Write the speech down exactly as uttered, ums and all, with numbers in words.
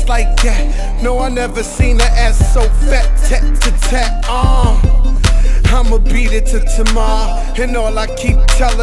like that. No, I never seen her ass so fat, tat to tat. Uh, I'ma beat it to tomorrow, and all I keep telling